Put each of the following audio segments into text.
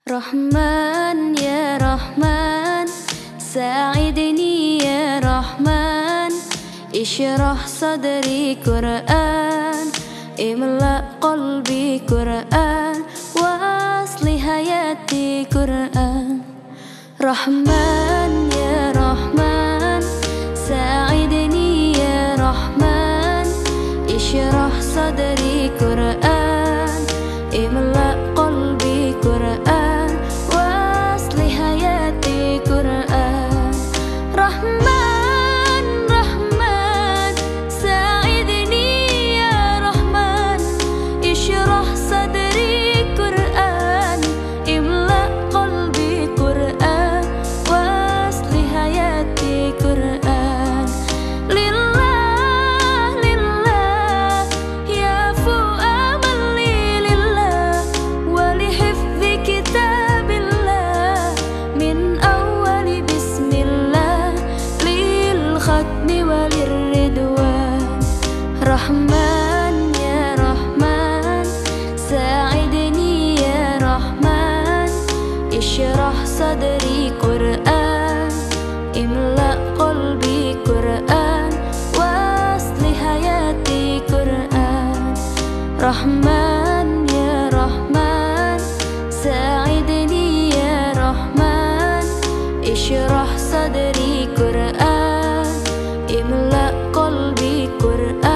Rahman ya Rahman, sa'idni ya Rahman, ishrah sadri Qur'an, imla qalbi Qur'an, wa asli hayati Qur'an. Rahman ya Rahman, sa'idni ya Rahman, ishrah sadri Qur'an, imla qalbi Qur'an, Rahman ya Rahman, sa'idni ya Rahman, ishrah sadri Qur'an, imla qalbi Qur'an, wasli hayati Qur'an. Rahman ya Rahman, sa'idni ya Rahman, ishrah sadri Qur'an, imla qalbi Qur'an,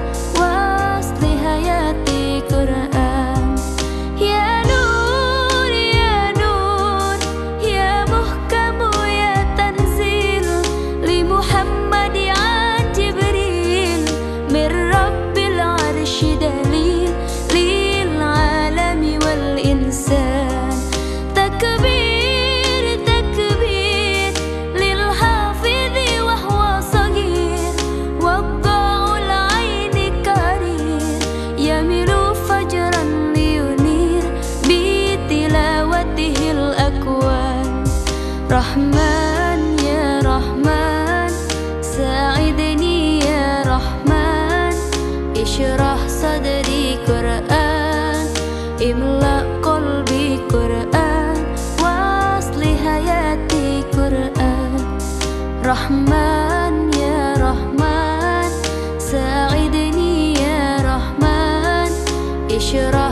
Rahman ya Rahman, sa'idni ya Rahman, ishrah sadri Qur'an, imla qalbi Qur'an, wasli hayati Qur'an. Rahman ya Rahman, sa'idni ya Rahman, ishrah